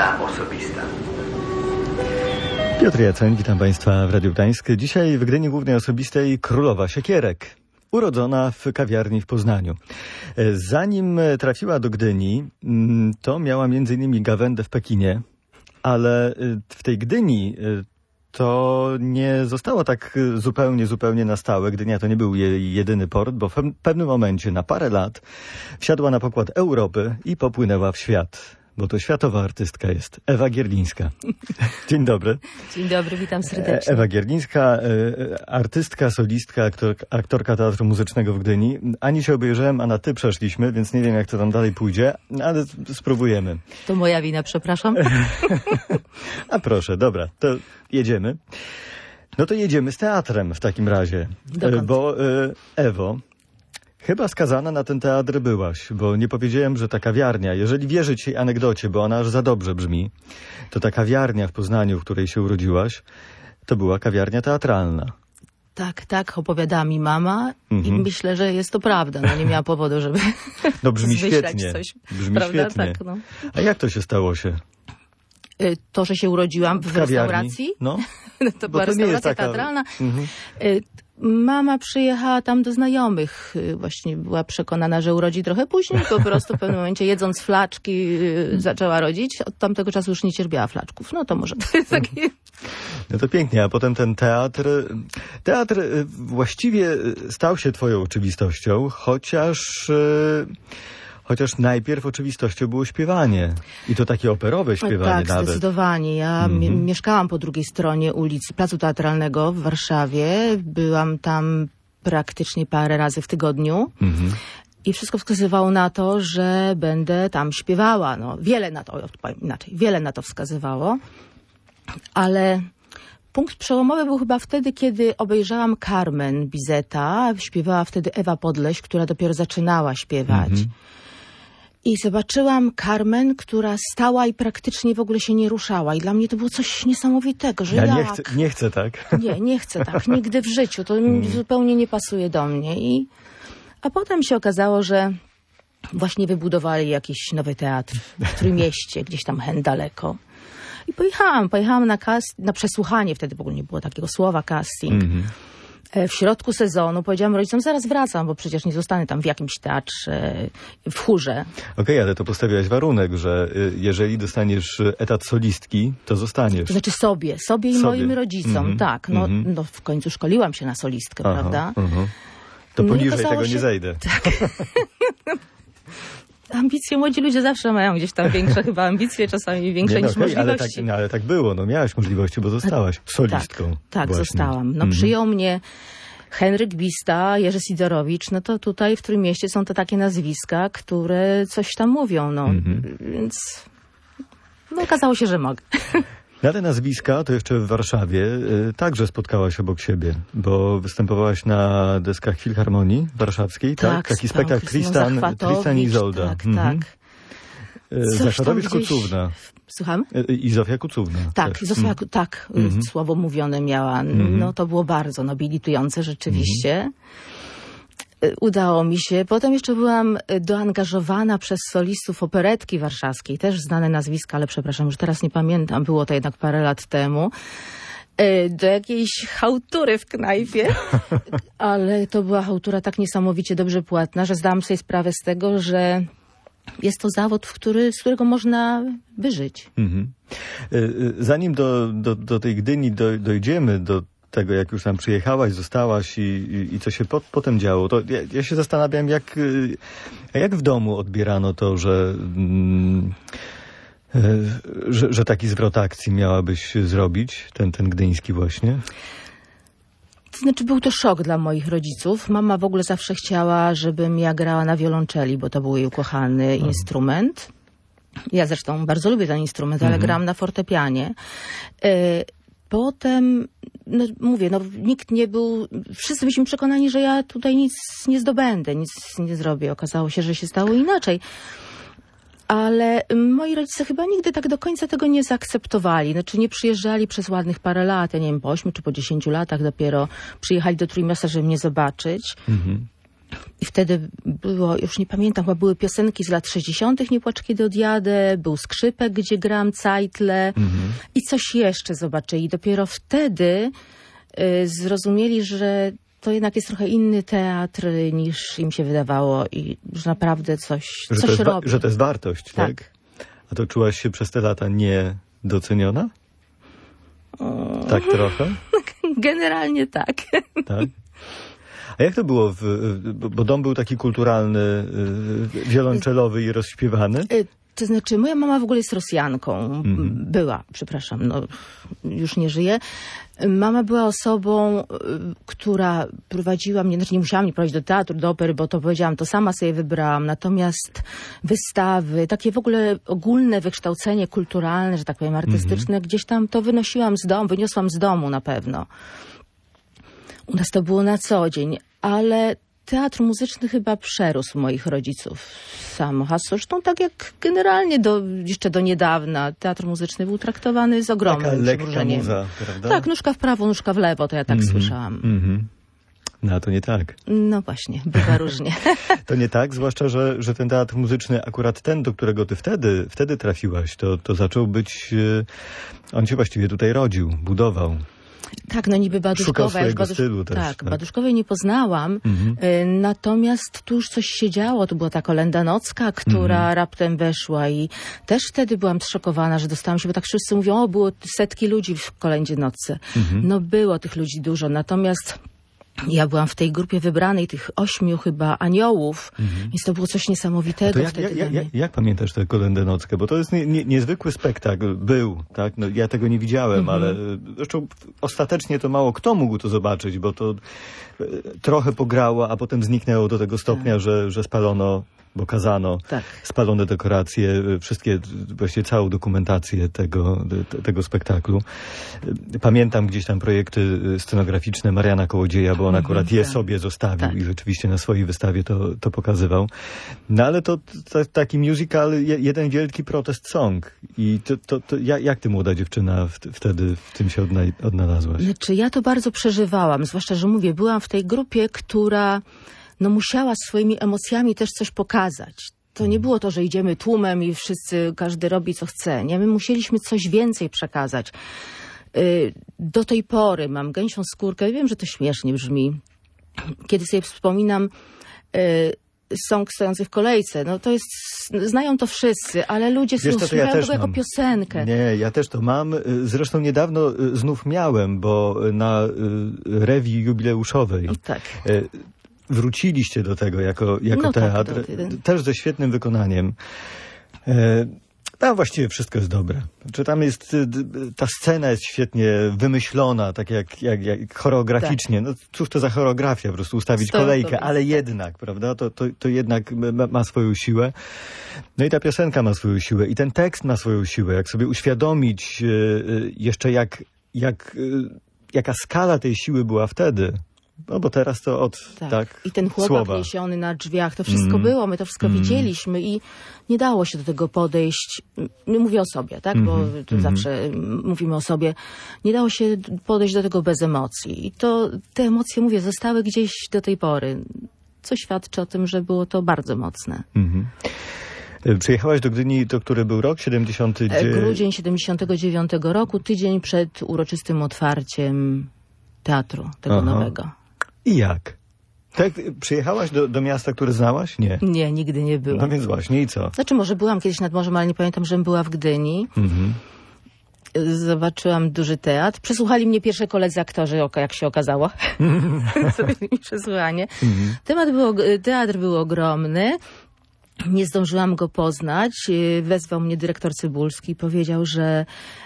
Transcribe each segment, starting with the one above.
gra osobista. Piotr Jaceń, witam Państwa w Radiu Gdańsk. Dzisiaj w Gdyni Głównej Osobistej królowa siekierek, urodzona w kawiarni w Poznaniu. Zanim trafiła do Gdyni, to miała m.in. gawędę w Pekinie, ale w tej Gdyni to nie zostało tak zupełnie na stałe. Gdynia to nie był jej jedyny port, bo w pewnym momencie na parę lat wsiadła na pokład Europy i popłynęła w świat. Bo to światowa artystka jest Ewa Gierlińska. Dzień dobry. Dzień dobry, witam serdecznie. Ewa Gierlińska, artystka, solistka, aktorka Teatru Muzycznego w Gdyni. Ani się obejrzałem, a na ty przeszliśmy, więc nie wiem, jak to tam dalej pójdzie, ale spróbujemy. To moja wina, przepraszam. A proszę, dobra, to jedziemy. No to jedziemy z teatrem w takim razie. Dokąd? Bo Ewo, chyba skazana na ten teatr byłaś, bo nie powiedziałem, że ta kawiarnia, jeżeli wierzyć jej anegdocie, bo ona aż za dobrze brzmi, to ta kawiarnia w Poznaniu, w której się urodziłaś, to była kawiarnia teatralna. Tak, opowiadała mi mama i myślę, że jest to prawda. No nie miała powodu, żeby no brzmi zmyślać świetnie. coś. Brzmi Prawda? świetnie. Tak, no. A jak to się stało się? To, że się urodziłam w restauracji? No. To była restauracja teatralna. Mama przyjechała tam do znajomych. Właśnie była przekonana, że urodzi trochę później. Po prostu w pewnym momencie, jedząc flaczki, zaczęła rodzić. Od tamtego czasu już nie cierpiała flaczków. No to może to jest takie... No to pięknie, a potem ten teatr... Teatr właściwie stał się twoją oczywistością, chociaż najpierw oczywistością było śpiewanie. I to takie operowe śpiewanie tak, nawet. Zdecydowanie. Ja mieszkałam po drugiej stronie ulicy Placu Teatralnego w Warszawie. Byłam tam praktycznie parę razy w tygodniu. I wszystko wskazywało na to, że będę tam śpiewała. No, wiele na to wskazywało. Ale punkt przełomowy był chyba wtedy, kiedy obejrzałam Carmen Bizeta. Śpiewała wtedy Ewa Podleś, która dopiero zaczynała śpiewać. I zobaczyłam Carmen, która stała i praktycznie w ogóle się nie ruszała. I dla mnie to było coś niesamowitego, że nie chcę tak. Nie chcę tak. Nigdy w życiu. To zupełnie nie pasuje do mnie. A potem się okazało, że właśnie wybudowali jakiś nowy teatr w Trójmieście, gdzieś tam hen daleko. I pojechałam na przesłuchanie. Wtedy w ogóle nie było takiego słowa casting. W środku sezonu powiedziałam rodzicom, zaraz wracam, bo przecież nie zostanę tam w jakimś teatrze, w chórze. Okej, ale to postawiłaś warunek, że jeżeli dostaniesz etat solistki, to zostaniesz. To znaczy sobie i moim rodzicom, tak. No w końcu szkoliłam się na solistkę, prawda? To poniżej tego nie zejdę. Tak. Ambicje młodzi ludzie zawsze mają gdzieś tam większe chyba ambicje, czasami większe niż możliwości. Ale tak było, miałaś możliwości, bo zostałaś solistką. Tak, zostałam. Przyjął mnie Henryk Bista, Jerzy Sidorowicz, no to tutaj w Trójmieście są to takie nazwiska, które coś tam mówią, więc okazało się, że mogę. Na te nazwiska to jeszcze w Warszawie także spotkałaś obok siebie, bo występowałaś na deskach Filharmonii Warszawskiej, tak? Taki spektakl Tristan i Izolda. Tak. Zachwatowicz-Kucówna. Słucham? I Zofia Kucówna. Tak, Zofia, słowo mówione miała. No to było bardzo nobilitujące rzeczywiście. Udało mi się. Potem jeszcze byłam doangażowana przez solistów operetki warszawskiej. Też znane nazwiska, ale przepraszam, już teraz nie pamiętam. Było to jednak parę lat temu. Do jakiejś chałtury w knajpie. Ale to była chałtura tak niesamowicie dobrze płatna, że zdałam sobie sprawę z tego, że jest to zawód, z którego można wyżyć. Zanim do tej Gdyni dojdziemy, do tego, jak już tam przyjechałaś, zostałaś i co się potem działo, to ja się zastanawiam, jak w domu odbierano to, że taki zwrot akcji miałabyś zrobić, ten gdyński właśnie? To znaczy, był to szok dla moich rodziców. Mama w ogóle zawsze chciała, żebym ja grała na wiolonczeli, bo to był jej ukochany instrument. Ja zresztą bardzo lubię ten instrument, ale gram na fortepianie. Potem, nikt nie był... Wszyscy byliśmy przekonani, że ja tutaj nic nie zdobędę, nic nie zrobię. Okazało się, że się stało inaczej. Ale moi rodzice chyba nigdy tak do końca tego nie zaakceptowali. Znaczy nie przyjeżdżali przez ładnych parę lat, ja nie wiem, po 8 czy po 10 latach dopiero przyjechali do Trójmiasta, żeby mnie zobaczyć. I wtedy było, już nie pamiętam, chyba były piosenki z lat 60. Nie płacz, kiedy odjadę, był skrzypek, gdzie gram cajtle i coś jeszcze zobaczyli. I dopiero wtedy zrozumieli, że to jednak jest trochę inny teatr niż im się wydawało i że naprawdę coś robi. Że to jest wartość, tak? A to czułaś się przez te lata niedoceniona? Tak trochę? Generalnie tak. Tak? A jak to było, bo dom był taki kulturalny, wiolonczelowy i rozśpiewany? To znaczy, moja mama w ogóle jest Rosjanką. Była, przepraszam, no już nie żyje. Mama była osobą, która prowadziła mnie, znaczy nie musiała mnie prowadzić do teatru, do opery, bo to powiedziałam, to sama sobie wybrałam. Natomiast wystawy, takie w ogóle ogólne wykształcenie kulturalne, że tak powiem, artystyczne, gdzieś tam to wyniosłam z domu na pewno. U nas to było na co dzień, ale teatr muzyczny chyba przerósł moich rodziców samo hasło. Zresztą tak jak generalnie jeszcze do niedawna teatr muzyczny był traktowany z ogromnym przymrużeniem. Muza, prawda? Tak, nóżka w prawo, nóżka w lewo, to ja tak słyszałam. No a to nie tak. No właśnie, bywa różnie. To nie tak, zwłaszcza, że ten teatr muzyczny, akurat ten, do którego ty wtedy trafiłaś, to zaczął być, on się właściwie tutaj rodził, budował. Tak, no niby Baduszkowa. Szukał stylu też. Tak, Baduszkowej nie poznałam, natomiast tu już coś się działo. To była ta kolenda nocka, która raptem weszła i też wtedy byłam zszokowana, że dostałam się, bo tak wszyscy mówią, było setki ludzi w kolendzie nocce. No było tych ludzi dużo, natomiast ja byłam w tej grupie wybranej, tych 8 chyba aniołów, więc to było coś niesamowitego wtedy. Jak pamiętasz tę kolendę nockę? Bo to jest niezwykły spektakl. Był, tak? No, ja tego nie widziałem, ale zresztą ostatecznie to mało kto mógł to zobaczyć, bo to trochę pograło, a potem zniknęło do tego stopnia, że spalono, bo kazano, spalone dekoracje, wszystkie, właściwie całą dokumentację tego spektaklu. Pamiętam gdzieś tam projekty scenograficzne Mariana Kołodzieja, bo on akurat je sobie zostawił i rzeczywiście na swojej wystawie to pokazywał. No ale to taki musical, jeden wielki protest song. I jak ty, młoda dziewczyna, wtedy w tym się odnalazłaś? Znaczy, ja to bardzo przeżywałam, zwłaszcza, że mówię, byłam w tej grupie, która musiała swoimi emocjami też coś pokazać. To nie było to, że idziemy tłumem i każdy robi co chce. Nie, my musieliśmy coś więcej przekazać. Do tej pory mam gęsią skórkę. Wiem, że to śmiesznie brzmi. Kiedy sobie wspominam song stojący w kolejce, no to jest, znają to wszyscy, ale ludzie słuchają tego jako piosenkę. Nie, ja też to mam. Zresztą niedawno znów miałem, bo na rewi jubileuszowej wróciliście do tego jako teatr, też ze świetnym wykonaniem. Tam właściwie wszystko jest dobre. Czy tam jest, ta scena jest świetnie wymyślona, tak jak choreograficznie. No cóż to za choreografia, po prostu ustawić kolejkę, ale jednak, prawda, to jednak ma swoją siłę. No i ta piosenka ma swoją siłę i ten tekst ma swoją siłę. Jak sobie uświadomić jeszcze jaka skala tej siły była wtedy. No bo teraz to I ten chłopak niesiony na drzwiach, to wszystko było, my to wszystko widzieliśmy i nie dało się do tego podejść. Mówię o sobie, tak? Bo tu zawsze mówimy o sobie. Nie dało się podejść do tego bez emocji. I te emocje, mówię, zostały gdzieś do tej pory. Co świadczy o tym, że było to bardzo mocne. Przyjechałaś do Gdyni, to który był rok? Grudzień 79 roku, tydzień przed uroczystym otwarciem teatru tego nowego. I jak? Tak, przyjechałaś do miasta, które znałaś? Nie. Nie, nigdy nie byłam. No więc właśnie, i co? Znaczy, może byłam kiedyś nad morzem, ale nie pamiętam, żebym była w Gdyni. Zobaczyłam duży teatr. Przesłuchali mnie pierwsze koledzy aktorzy, jak się okazało. Zrobili mi przesłuchanie. Teatr był ogromny. Nie zdążyłam go poznać. Wezwał mnie dyrektor Cybulski i powiedział, że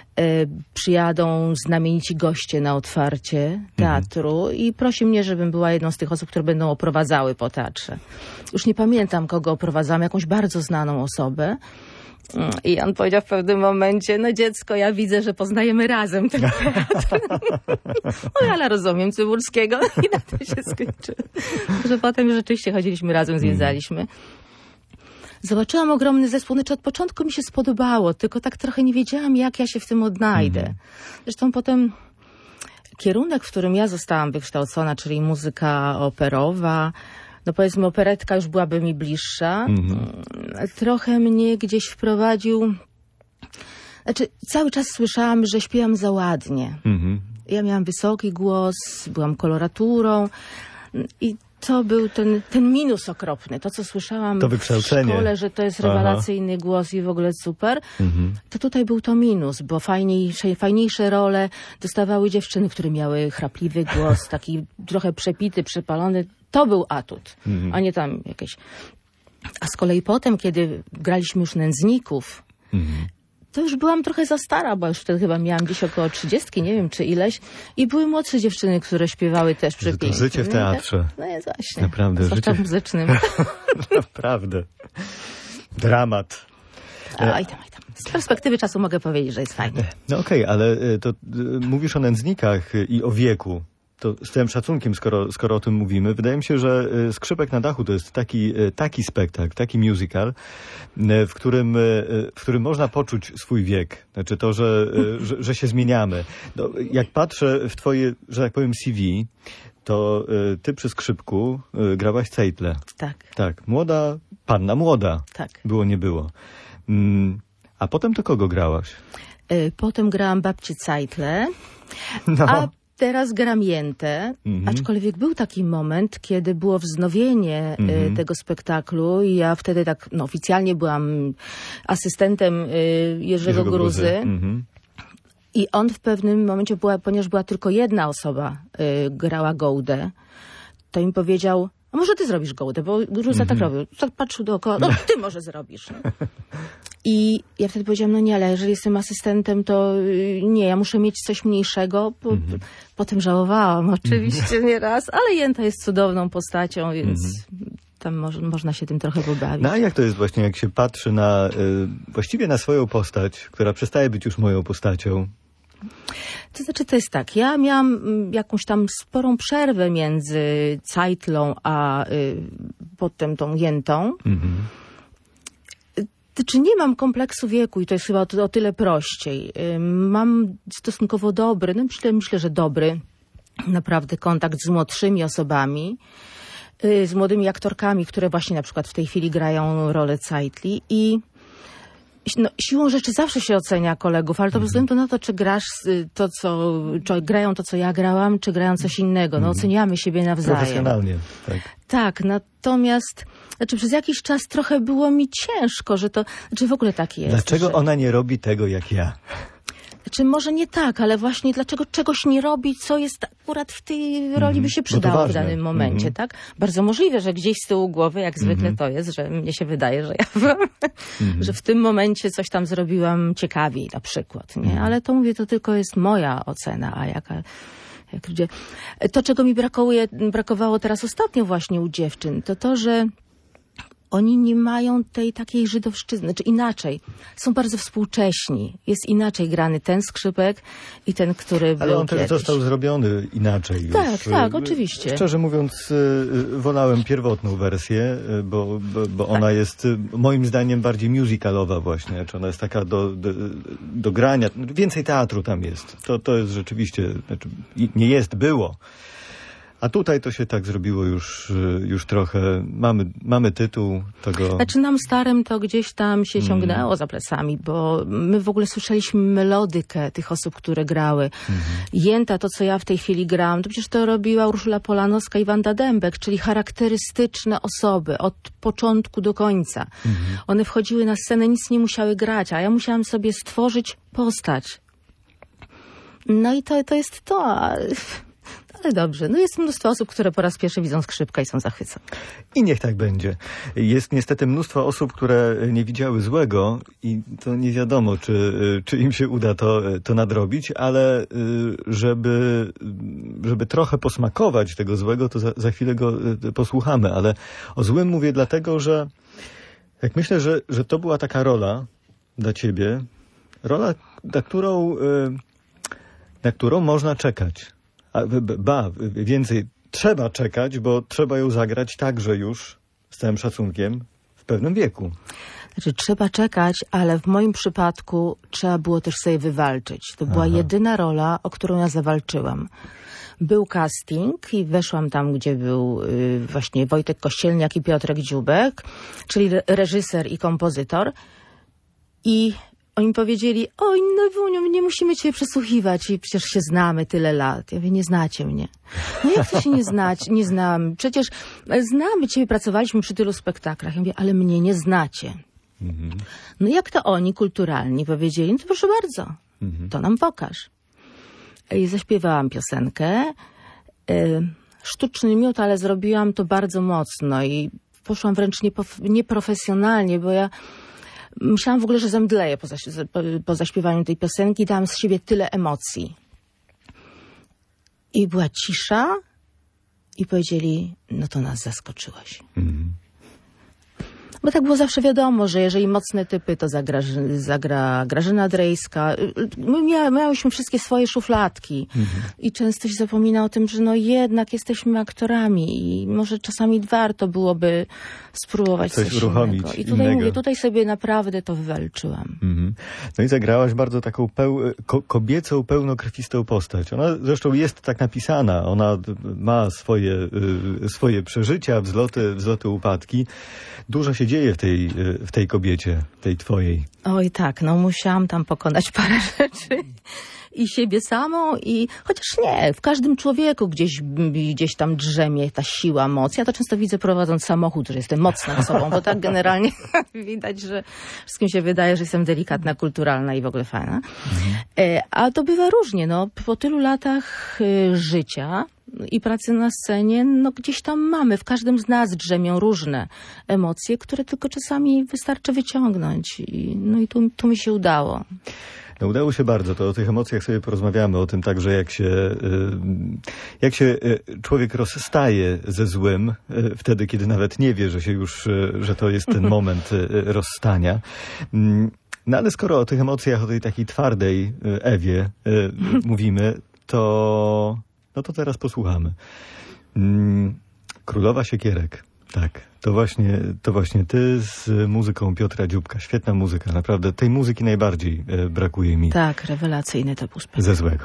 przyjadą znamienici goście na otwarcie teatru i prosi mnie, żebym była jedną z tych osób, które będą oprowadzały po teatrze. Już nie pamiętam, kogo oprowadzałam, jakąś bardzo znaną osobę. I on powiedział w pewnym momencie, no dziecko, ja widzę, że poznajemy razem ten teatr. Ale rozumiem Cybulskiego i na tym się skończyło. Że potem rzeczywiście chodziliśmy razem, zwiedzaliśmy. Zobaczyłam ogromny zespół, znaczy od początku mi się spodobało, tylko tak trochę nie wiedziałam, jak ja się w tym odnajdę. Zresztą potem kierunek, w którym ja zostałam wykształcona, czyli muzyka operowa, no powiedzmy operetka już byłaby mi bliższa. Trochę mnie gdzieś wprowadził... Znaczy, cały czas słyszałam, że śpiewam za ładnie. Ja miałam wysoki głos, byłam koloraturą i to był ten minus okropny. To, co słyszałam to w szkole, że to jest rewelacyjny głos i w ogóle super, to tutaj był to minus, bo fajniejsze role dostawały dziewczyny, które miały chrapliwy głos, taki trochę przepity, przepalony. To był atut, a nie tam jakieś... A z kolei potem, kiedy graliśmy już nędzników, to już byłam trochę za stara, bo już wtedy chyba miałam gdzieś około 30, nie wiem czy ileś. I były młodsze dziewczyny, które śpiewały też przepięknie. To życie w teatrze. No jest właśnie. Naprawdę. Zwłaszcza muzycznym. Naprawdę. Dramat. Aj tam. Z perspektywy czasu mogę powiedzieć, że jest fajnie. No okej, ale to mówisz o nędznikach i o wieku. To z całym szacunkiem, skoro o tym mówimy, wydaje mi się, że Skrzypek na dachu to jest taki spektakl, taki musical, w którym można poczuć swój wiek. Znaczy to, że się zmieniamy. No, jak patrzę w twoje, że tak powiem, CV, to ty przy skrzypku grałaś Cejtle. Tak. Tak, panna młoda. Tak. Było, nie było. A potem to kogo grałaś? Potem grałam babcię Cejtle, No. a teraz gram Jętę, aczkolwiek był taki moment, kiedy było wznowienie tego spektaklu i ja wtedy tak oficjalnie byłam asystentem Jerzego Gruzy. I on w pewnym momencie, ponieważ była tylko jedna osoba, grała Gołdę, to mi powiedział, a może ty zrobisz Gołdę, bo Gruza tak robił. Tak patrzył dookoła, no ty może zrobisz. I ja wtedy powiedziałam, no nie, ale jeżeli jestem asystentem, to nie, ja muszę mieć coś mniejszego. Potem żałowałam oczywiście nieraz, ale Jęta jest cudowną postacią, więc tam można się tym trochę pobawić. No a jak to jest właśnie, jak się patrzy właściwie na swoją postać, która przestaje być już moją postacią? To znaczy, to jest tak, ja miałam jakąś tam sporą przerwę między Cejtlą a potem tą Jętą. Znaczy, nie mam kompleksu wieku i to jest chyba o tyle prościej. Mam stosunkowo dobry, myślę, że dobry naprawdę kontakt z młodszymi osobami, z młodymi aktorkami, które właśnie na przykład w tej chwili grają rolę Cejtli i siłą rzeczy zawsze się ocenia kolegów, ale to bez względu na to, czy grasz czy grają to, co ja grałam, czy grają coś innego. Oceniamy siebie nawzajem. Profesjonalnie, tak. Tak, natomiast przez jakiś czas trochę było mi ciężko, że w ogóle tak jest. Dlaczego ona nie robi tego jak ja? Może nie tak, ale właśnie dlaczego czegoś nie robi, co jest akurat w tej roli by się przydało w danym momencie, tak? Bardzo możliwe, że gdzieś z tyłu głowy, jak zwykle to jest, że mnie się wydaje, że ja że w tym momencie coś tam zrobiłam ciekawiej na przykład, nie? Ale to mówię, to tylko jest moja ocena, a jak ludzie... To, czego mi brakowało teraz ostatnio właśnie u dziewczyn, to, że oni nie mają tej takiej żydowszczyzny, czy inaczej. Są bardzo współcześni. Jest inaczej grany ten skrzypek i ten, który był Ale on kiedyś. też został zrobiony inaczej już. Tak, oczywiście. Szczerze mówiąc, wolałem pierwotną wersję, bo ona jest moim zdaniem bardziej musicalowa właśnie. Znaczy ona jest taka do grania. Więcej teatru tam jest. To jest rzeczywiście, nie jest, było. A tutaj to się tak zrobiło już trochę. Mamy tytuł tego... Znaczy nam starym to gdzieś tam się ciągnęło za plecami, bo my w ogóle słyszeliśmy melodykę tych osób, które grały. Jęta, to co ja w tej chwili gram, to przecież to robiła Urszula Polanowska i Wanda Dębek, czyli charakterystyczne osoby od początku do końca. One wchodziły na scenę, nic nie musiały grać, a ja musiałam sobie stworzyć postać. No i to jest to... Ale dobrze, jest mnóstwo osób, które po raz pierwszy widzą skrzypka i są zachwycone. I niech tak będzie. Jest niestety mnóstwo osób, które nie widziały złego i to nie wiadomo, czy im się uda to nadrobić, ale żeby trochę posmakować tego złego, to za chwilę go posłuchamy. Ale o złym mówię dlatego, że jak myślę, że to była taka rola dla ciebie, rola, na którą można czekać. Więcej, trzeba czekać, bo trzeba ją zagrać także już, z całym szacunkiem, w pewnym wieku. Znaczy, trzeba czekać, ale w moim przypadku trzeba było też sobie wywalczyć. To była jedyna rola, o którą ja zawalczyłam. był casting i weszłam tam, gdzie był właśnie Wojtek Kościelniak i Piotrek Dziubek, czyli reżyser i kompozytor. I oni powiedzieli, oj, no Ewuniu, nie musimy cię przesłuchiwać i przecież się znamy tyle lat. Ja mówię, nie znacie mnie. No jak to się nie znać? Nie znam. Przecież znamy ciebie, pracowaliśmy przy tylu spektaklach. Ja mówię, ale mnie nie znacie. No jak to oni kulturalni powiedzieli, no to proszę bardzo, to nam pokaż. I zaśpiewałam piosenkę. Sztuczny miód, ale zrobiłam to bardzo mocno i poszłam wręcz nieprofesjonalnie, bo ja myślałam w ogóle, że zemdleję po zaśpiewaniu tej piosenki. Dałam z siebie tyle emocji. I była cisza i powiedzieli, no to nas zaskoczyłaś. Bo tak było zawsze wiadomo, że jeżeli mocne typy, to zagra Grażyna Drejska. My miałyśmy wszystkie swoje szufladki. I często się zapomina o tym, że no jednak jesteśmy aktorami i może czasami warto byłoby spróbować coś uruchomić innego. I tutaj mówię, tutaj sobie naprawdę to wywalczyłam. No i zagrałaś bardzo taką kobiecą, pełnokrwistą postać. Ona zresztą jest tak napisana. Ona ma swoje przeżycia, wzloty, upadki. Dużo się dzieje w tej kobiecie, tej twojej. Oj tak, no musiałam tam pokonać parę rzeczy. I siebie samą i chociaż nie, w każdym człowieku gdzieś tam drzemie ta siła, moc. Ja to często widzę prowadząc samochód, że jestem mocna sobą, bo tak generalnie widać, że wszystkim się wydaje, że jestem delikatna, kulturalna i w ogóle fajna. A to bywa różnie, no po tylu latach życia i pracy na scenie, no gdzieś tam mamy, w każdym z nas drzemią różne emocje, które tylko czasami wystarczy wyciągnąć. No i tu mi się udało. No udało się bardzo, to o tych emocjach sobie porozmawiamy, o tym także jak się człowiek rozstaje ze złym, wtedy kiedy nawet nie wie, że to jest ten moment rozstania. No ale skoro o tych emocjach, o tej takiej twardej Ewie mówimy, to teraz posłuchamy. Królowa Siekierek. Tak, to właśnie ty z muzyką Piotra Dziubka. Świetna muzyka, naprawdę. Tej muzyki najbardziej brakuje mi. Tak, rewelacyjny to był spektakl. Ze złego.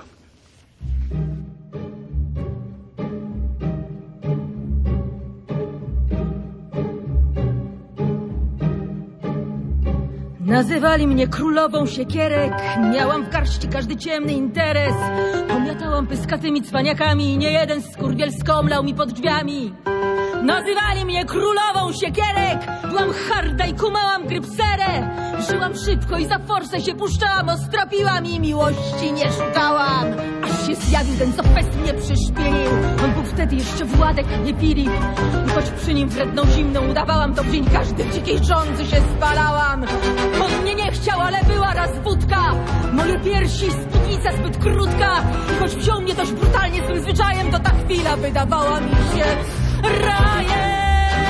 Nazywali mnie królową siekierek, miałam w garści każdy ciemny interes. Pomiatałam pyskatymi cwaniakami i nie jeden skurwiel skomlał mi pod drzwiami. Nazywali mnie królową siekierek, byłam harda i kumałam grypserę. Żyłam szybko i za forsę się puszczałam, ostropiłam i miłości nie szukałam. Aż się zjawił ten, co fest mnie przyszpilił. On był wtedy jeszcze Władek, nie Filip. I choć przy nim wredną zimną udawałam, to w dzień każdy w dzikiej żądzy się spalałam. On mnie nie chciał, ale była raz wódka. Moje piersi, spódnica zbyt krótka. I choć wziął mnie dość brutalnie swym zwyczajem, to ta chwila wydawała mi się rajem.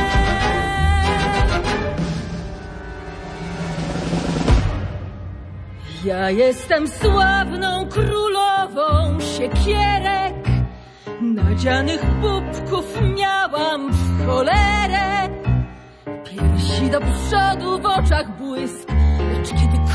Ja jestem sławną królową siekierek. Nadzianych pupków miałam w cholerę. Piersi do przodu, w oczach błysk. Lecz kiedy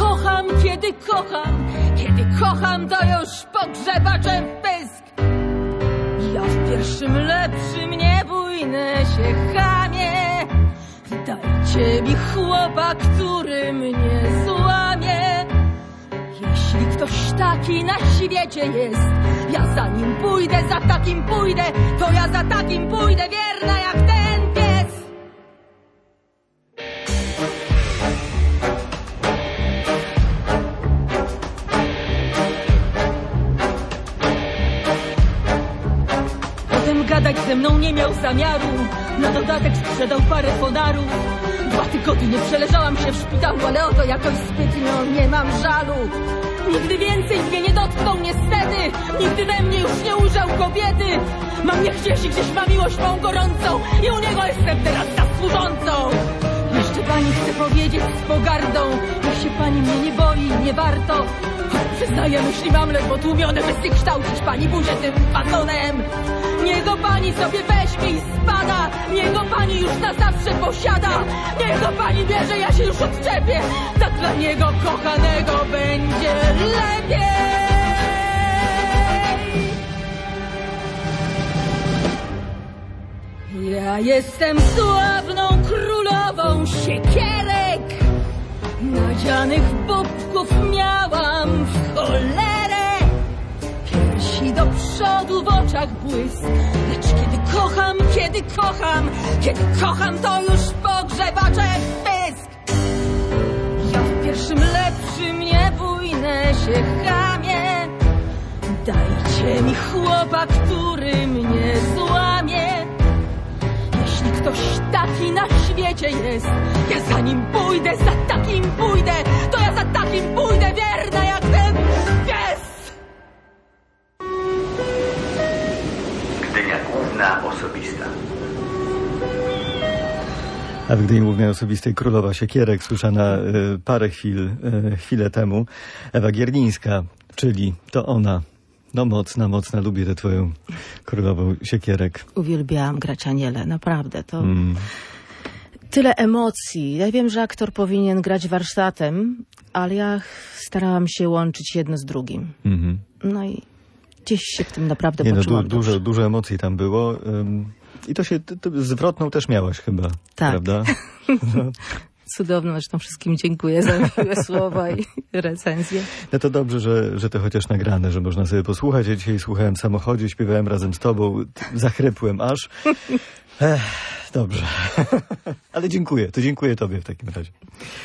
kocham, to już pogrzebaczem pysk. Ja w pierwszym lepszym nie bójnę się chamie. Dajcie mi chłopa, który mnie złamie. Jeśli ktoś taki na świecie jest, ja za nim pójdę, za takim pójdę, to ja za takim pójdę, wierna jak ten pies. Potem gadać ze mną nie miał zamiaru, na dodatek sprzedał parę fonarów. 2 tygodnie przeleżałam się w szpitalu, ale o to jakoś zbytnio nie mam żalu. Nigdy więcej mnie nie dotknął niestety, nigdy we mnie już nie ujrzał kobiety. Mam mnie gdzieś i gdzieś ma miłość mą gorącą i u niego jestem teraz zasłużącą. Jeszcze pani chce powiedzieć z pogardą, niech się pani mnie nie boi, nie warto. Przyznaję, myśli mam ledwo tłumione, bestie kształcić pani buzię tym fasonem. Niech go pani sobie weźmie i spada, niech go pani już na zawsze posiada. Niech go pani bierze, ja się już odczepię, tak dla niego kochanego będzie lepiej. Ja jestem sławną królową siekierek. Nadzianych bobków miałam w cholerę. Piersi do przodu, w oczach błysk. Lecz kiedy kocham, to już pogrzebacze pysk. Ja w pierwszym lepszym nie bójnę się chamie. Dajcie mi chłopa, który mnie złamie. Jeśli ktoś taki na świecie jest, ja za nim pójdę, za takim pójdę, to ja za takim pójdę, wierna jak ten pies! Gdynia Główna Osobista. A w Gdyni Głównej Osobistej Królowa Siekierek, słyszana chwilę temu. Ewa Giernińska, czyli to ona. No mocna, lubię tę twoją Królową Siekierek. Uwielbiałam grać Anielę, naprawdę. To tyle emocji. Ja wiem, że aktor powinien grać warsztatem, ale ja starałam się łączyć jedno z drugim. No i gdzieś się w tym naprawdę poczułam dobrze. Dużo emocji tam było. I to zwrotną też miałaś chyba, tak. Prawda? No. Cudowną, zresztą wszystkim dziękuję za miłe słowa i recenzje. No to dobrze, że to chociaż nagrane, że można sobie posłuchać. Ja dzisiaj słuchałem w samochodzie, śpiewałem razem z tobą, zachrypłem aż. Dobrze. Ale dziękuję tobie w takim razie.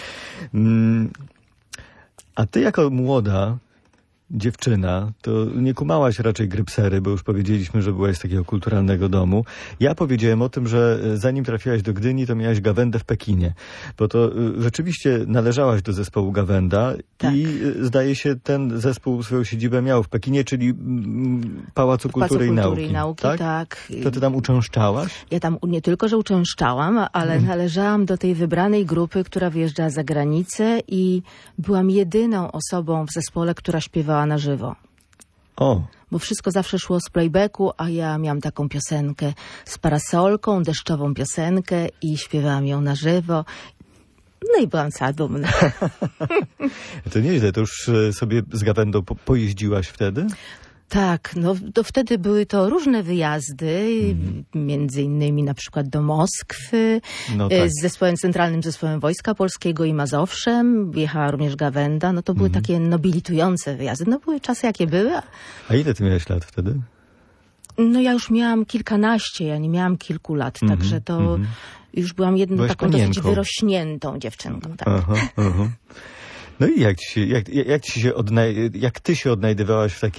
A ty jako młoda dziewczyna, to nie kumałaś raczej grypsery, bo już powiedzieliśmy, że byłaś z takiego kulturalnego domu. Ja powiedziałem o tym, że zanim trafiłaś do Gdyni, to miałaś Gawędę w Pekinie. Bo to rzeczywiście należałaś do zespołu Gawęda tak. I zdaje się ten zespół swoją siedzibę miał w Pekinie, czyli Pałacu Kultury i Nauki. Tak? To ty tam uczęszczałaś? Ja tam nie tylko, że uczęszczałam, ale należałam do tej wybranej grupy, która wyjeżdżała za granicę i byłam jedyną osobą w zespole, która śpiewała na żywo. O. Bo wszystko zawsze szło z playbacku, a ja miałam taką piosenkę z parasolką, deszczową piosenkę i śpiewałam ją na żywo. No i byłam cała dumna. To nieźle, to już sobie z Gawędą pojeździłaś wtedy? Tak, no to wtedy były to różne wyjazdy, między innymi na przykład do Moskwy, z Centralnym Zespołem Wojska Polskiego i Mazowszem, jechała również Gawęda, no to były takie nobilitujące wyjazdy, no były czasy jakie były. A ile ty miałeś lat wtedy? No ja już miałam kilkanaście, ja nie miałam kilku lat, także to już byłam jedną taką dosyć wyrośniętą dziewczynką. Tak. Aha. No i jak ty się odnajdywałaś w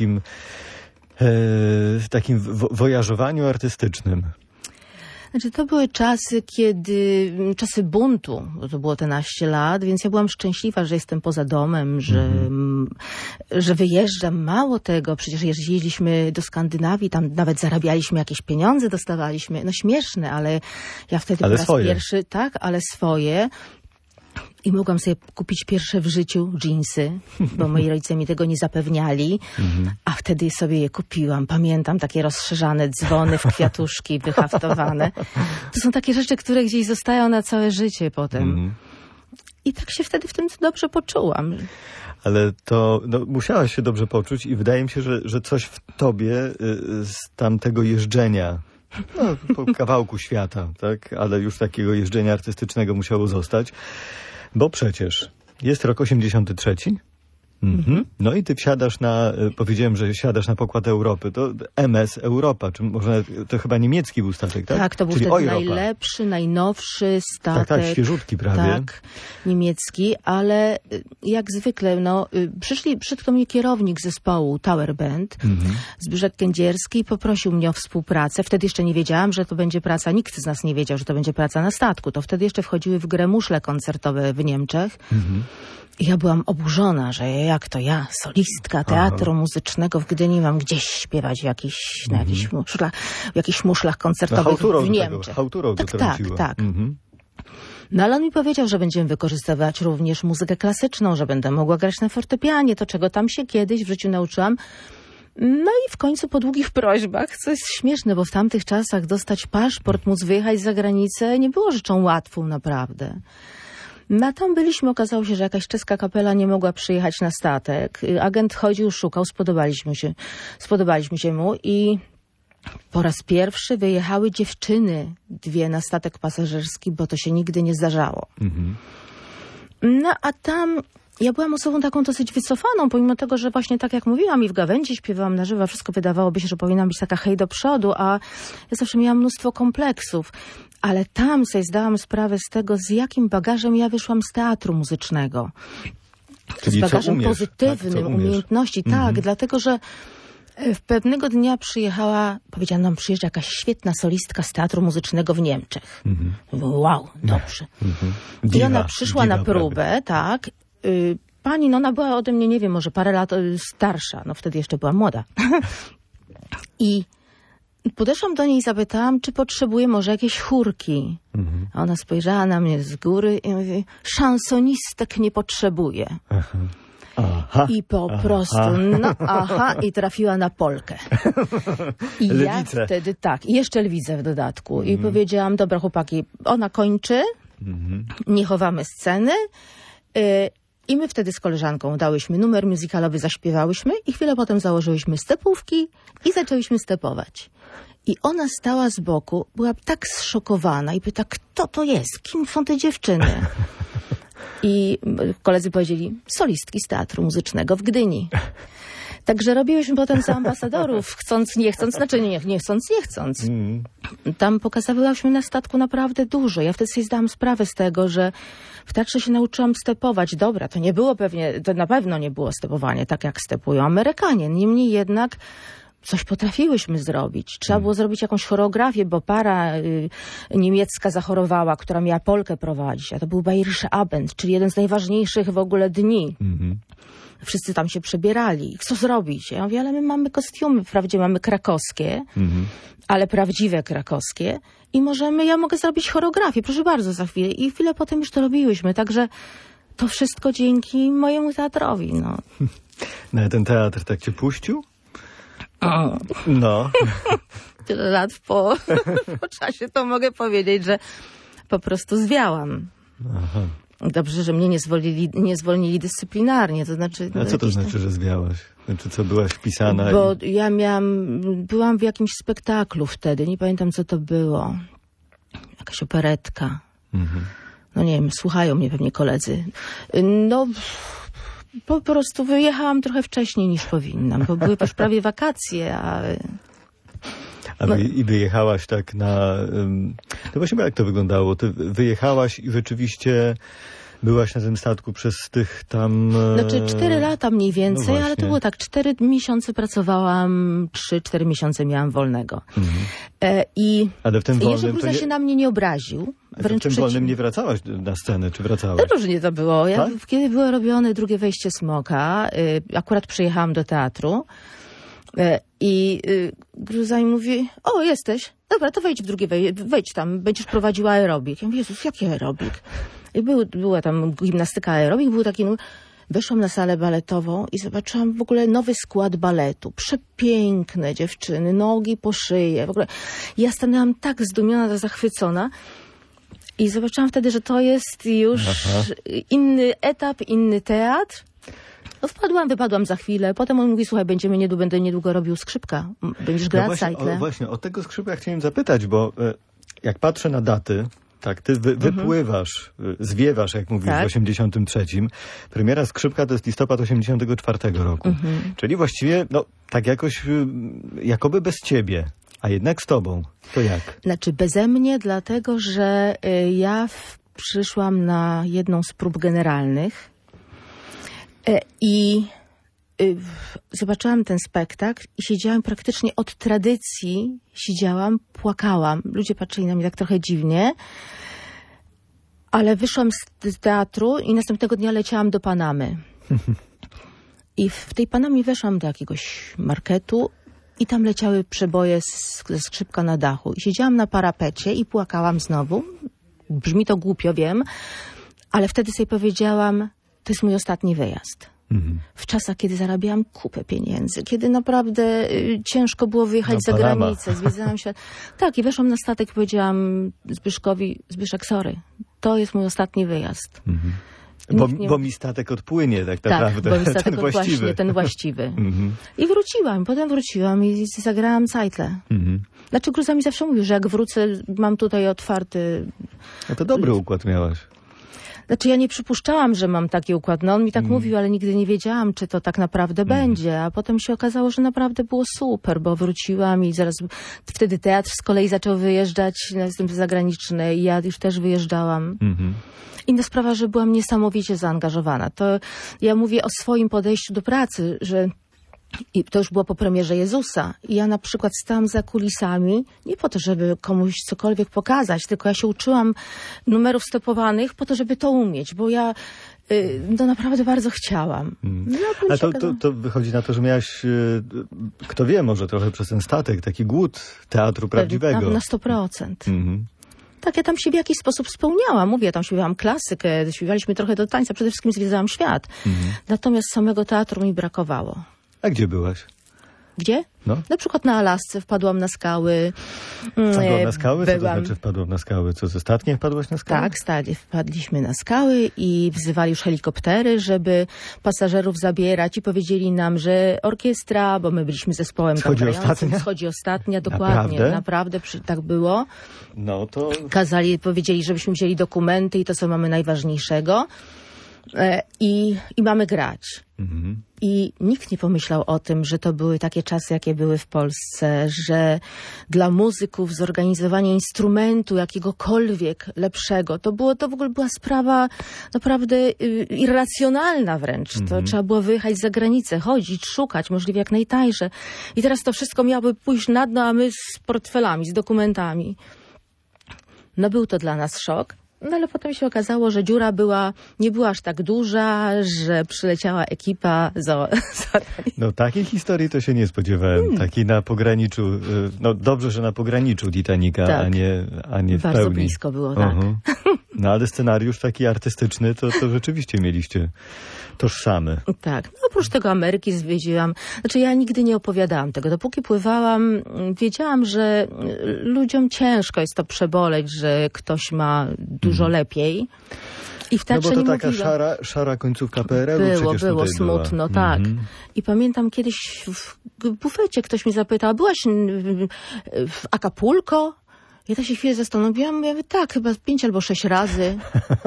takim wojażowaniu artystycznym? Znaczy, to były czasy, czasy buntu, bo to było te naście lat, więc ja byłam szczęśliwa, że jestem poza domem, że wyjeżdżam. Mało tego, przecież jeździliśmy do Skandynawii, tam nawet zarabialiśmy jakieś pieniądze, dostawaliśmy, no śmieszne, ale ja wtedy po raz pierwszy, tak, ale swoje. I mogłam sobie kupić pierwsze w życiu dżinsy, bo moi rodzice mi tego nie zapewniali, a wtedy sobie je kupiłam. Pamiętam takie rozszerzane dzwony w kwiatuszki wyhaftowane. To są takie rzeczy, które gdzieś zostają na całe życie potem. I tak się wtedy w tym dobrze poczułam. Ale to musiałaś się dobrze poczuć i wydaje mi się, że coś w tobie z tamtego jeżdżenia, po kawałku świata, tak, ale już takiego jeżdżenia artystycznego musiało zostać. Bo przecież jest rok 83. No i ty powiedziałem, że siadasz na pokład Europy. To MS Europa, czy może to chyba niemiecki był statek, tak? Tak, to był wtedy najlepszy, najnowszy statek. Tak, świeżutki prawie. Tak, niemiecki, ale jak zwykle, przyszedł do mnie kierownik zespołu Tower Band, Zbyszek Kędzierski, i poprosił mnie o współpracę. Wtedy jeszcze nie wiedziałam, że to będzie praca, nikt z nas nie wiedział, że to będzie praca na statku. To wtedy jeszcze wchodziły w grę muszle koncertowe w Niemczech. I ja byłam oburzona, że ja, solistka teatru muzycznego w Gdyni, mam gdzieś śpiewać w jakichś muszlach koncertowych w Niemczech. Chałturą tak. No ale on mi powiedział, że będziemy wykorzystywać również muzykę klasyczną, że będę mogła grać na fortepianie, to czego tam się kiedyś w życiu nauczyłam. No i w końcu po długich prośbach, co jest śmieszne, bo w tamtych czasach dostać paszport, móc wyjechać za granicę nie było rzeczą łatwą naprawdę. No a tam byliśmy, okazało się, że jakaś czeska kapela nie mogła przyjechać na statek. Agent chodził, szukał, spodobaliśmy się mu i po raz pierwszy wyjechały dziewczyny, 2 na statek pasażerski, bo to się nigdy nie zdarzało. No a tam ja byłam osobą taką dosyć wycofaną, pomimo tego, że właśnie tak jak mówiłam i w gawędzi śpiewałam na żywo, wszystko wydawałoby się, że powinnam być taka hej do przodu, a ja zawsze miałam mnóstwo kompleksów. Ale tam sobie zdałam sprawę z tego, z jakim bagażem ja wyszłam z teatru muzycznego. Czyli z bagażem co umiesz, pozytywnym, tak, umiejętności. Tak, dlatego, że pewnego dnia powiedziano nam, przyjeżdża jakaś świetna solistka z teatru muzycznego w Niemczech. Wow, dobrze. I ona przyszła na próbę, tak. Pani, no ona była ode mnie, nie wiem, może parę lat starsza. No wtedy jeszcze była młoda. I podeszłam do niej i zapytałam, czy potrzebuje może jakiejś chórki. A ona spojrzała na mnie z góry i mówi, szansonistek nie potrzebuje. I po prostu, i trafiła na polkę. I ja wtedy i jeszcze lewicę w dodatku. I powiedziałam, dobra chłopaki, ona kończy, nie chowamy sceny. I my wtedy z koleżanką dałyśmy numer musicalowy, zaśpiewałyśmy i chwilę potem założyłyśmy stepówki i zaczęłyśmy stepować. I ona stała z boku, była tak zszokowana i pyta, kto to jest? Kim są te dziewczyny? I koledzy powiedzieli, solistki z teatru muzycznego w Gdyni. Także robiłyśmy potem za ambasadorów, chcąc, nie chcąc, znaczy nie chcąc. Tam pokazywałyśmy na statku naprawdę dużo. Ja wtedy sobie zdałam sprawę z tego, że w teatrze się nauczyłam stepować. Dobra, to na pewno nie było stepowanie tak, jak stepują Amerykanie. Niemniej jednak coś potrafiłyśmy zrobić. Trzeba było zrobić jakąś choreografię, bo para niemiecka zachorowała, która miała Polkę prowadzić. A to był Bayerischer Abend, czyli jeden z najważniejszych w ogóle dni. Wszyscy tam się przebierali. Co zrobić? Ja mówię, ale my mamy kostiumy. Wprawdzie mamy krakowskie, ale prawdziwe krakowskie. I ja mogę zrobić choreografię. Proszę bardzo, za chwilę. I chwilę potem już to robiłyśmy. Także to wszystko dzięki mojemu teatrowi. No, ale ten teatr tak cię puścił? No. Tyle lat po czasie to mogę powiedzieć, że po prostu zwiałam. Aha. Dobrze, że mnie nie zwolnili dyscyplinarnie, to znaczy... A co to znaczy, że zwiałaś? Znaczy, co, byłaś wpisana? Bo ja byłam w jakimś spektaklu wtedy, nie pamiętam, co to było. Jakaś operetka. No nie wiem, słuchają mnie pewnie koledzy. No, po prostu wyjechałam trochę wcześniej niż powinnam, bo były już prawie wakacje, I wyjechałaś tak no właśnie, jak to wyglądało? Ty wyjechałaś i rzeczywiście byłaś na tym statku przez tych tam... Znaczy 4 lata mniej więcej, ale to było tak, 4 miesiące pracowałam, 3-4 miesiące miałam wolnego. Ale w tym wolnym... Jerzy Gruza się na mnie nie obraził. W tym wolnym nie wracałaś na scenę, czy wracałaś? No różnie to było. Kiedy było robione drugie wejście Smoka, akurat przyjechałam do teatru, i Gruza mi mówi, o jesteś, dobra, to wejdź w drugie, wejdź tam, będziesz prowadziła aerobik. Ja mówię, Jezus, jaki aerobik? I była tam gimnastyka aerobik, był taki, weszłam na salę baletową i zobaczyłam w ogóle nowy skład baletu. Przepiękne dziewczyny, nogi po szyję, w ogóle. Ja stanęłam tak zdumiona, zachwycona i zobaczyłam wtedy, że to jest już inny etap, inny teatr. No wypadłam za chwilę. Potem on mówi, słuchaj, będę niedługo robił skrzypka. Będziesz grać sajtle. Właśnie, o tego skrzypka chciałem zapytać, bo jak patrzę na daty, tak, ty wypływasz, zwiewasz, jak mówisz, w 83. Premiera skrzypka to jest listopad 84 roku. Czyli właściwie, tak jakoś, jakoby bez ciebie, a jednak z tobą. To jak? Znaczy beze mnie, dlatego, że ja przyszłam na jedną z prób generalnych, i zobaczyłam ten spektakl i siedziałam praktycznie od tradycji, płakałam. Ludzie patrzyli na mnie tak trochę dziwnie, ale wyszłam z teatru i następnego dnia leciałam do Panamy. I w tej Panamie weszłam do jakiegoś marketu i tam leciały przeboje ze skrzypka na dachu. I siedziałam na parapecie i płakałam znowu. Brzmi to głupio, wiem, ale wtedy sobie powiedziałam, to jest mój ostatni wyjazd. W czasach, kiedy zarabiałam kupę pieniędzy, kiedy naprawdę ciężko było wyjechać za granicę, zwiedzałam świat. Tak, i weszłam na statek i powiedziałam Zbyszkowi, Zbyszek, sorry, to jest mój ostatni wyjazd. Bo mi statek odpłynie tak naprawdę. Bo mi statek ten właściwy. ten właściwy. I potem wróciłam i zagrałam Zeitle. Znaczy Gruza mi zawsze mówił, że jak wrócę, mam tutaj otwarty... No to dobry układ miałaś. Znaczy ja nie przypuszczałam, że mam taki układ. No on mi tak mówił, ale nigdy nie wiedziałam, czy to tak naprawdę będzie. A potem się okazało, że naprawdę było super, bo wróciłam i zaraz... Wtedy teatr z kolei zaczął wyjeżdżać na występy zagraniczne i ja już też wyjeżdżałam. Inna sprawa, że byłam niesamowicie zaangażowana. To ja mówię o swoim podejściu do pracy, że i to już było po premierze Jezusa. I ja na przykład stałam za kulisami, nie po to, żeby komuś cokolwiek pokazać, tylko ja się uczyłam numerów stopowanych po to, żeby to umieć, bo ja no naprawdę bardzo chciałam. A to wychodzi na to, że miałaś, kto wie, może trochę przez ten statek, taki głód teatru prawdziwego. Na 100%. Tak, ja tam się w jakiś sposób spełniałam. Mówię, tam śpiewałam klasykę, śpiewaliśmy trochę do tańca, przede wszystkim zwiedzałam świat. Natomiast samego teatru mi brakowało. A gdzie byłaś? Gdzie? No. Na przykład na Alasce wpadłam na skały. Wpadłam na skały? Co to znaczy wpadłam na skały? Co, ze statkiem wpadłaś na skały? Tak, wpadliśmy na skały i wzywali już helikoptery, żeby pasażerów zabierać i powiedzieli nam, że orkiestra, bo my byliśmy zespołem schodzi ostatnia, dokładnie. Naprawdę tak było. No to... Powiedzieli, żebyśmy wzięli dokumenty i to, co mamy najważniejszego. I mamy grać. I nikt nie pomyślał o tym, że to były takie czasy, jakie były w Polsce, że dla muzyków zorganizowanie instrumentu jakiegokolwiek lepszego, to w ogóle była sprawa naprawdę irracjonalna wręcz. To trzeba było wyjechać za granicę, chodzić, szukać, możliwie jak najtańsze. I teraz to wszystko miałoby pójść na dno, a my z portfelami, z dokumentami. No był to dla nas szok. No ale potem się okazało, że dziura nie była aż tak duża, że przyleciała ekipa No takiej historii to się nie spodziewałem. Taki na pograniczu, no dobrze, że na pograniczu Titanica, tak. a nie w Bardzo pełni. blisko było, tak. No ale scenariusz taki artystyczny, to rzeczywiście mieliście tożsamy. Tak. No, oprócz tego Ameryki zwiedziłam. Znaczy ja nigdy nie opowiadałam tego. Dopóki pływałam, wiedziałam, że ludziom ciężko jest to przeboleć, że ktoś ma dużo lepiej. I w teatrze no bo to nie taka szara końcówka PRL-u było smutno, tak. I pamiętam kiedyś w bufecie ktoś mi zapytał, byłaś w Acapulco? Ja tak się chwilę zastanowiłam, mówię, tak, chyba 5 albo 6 razy.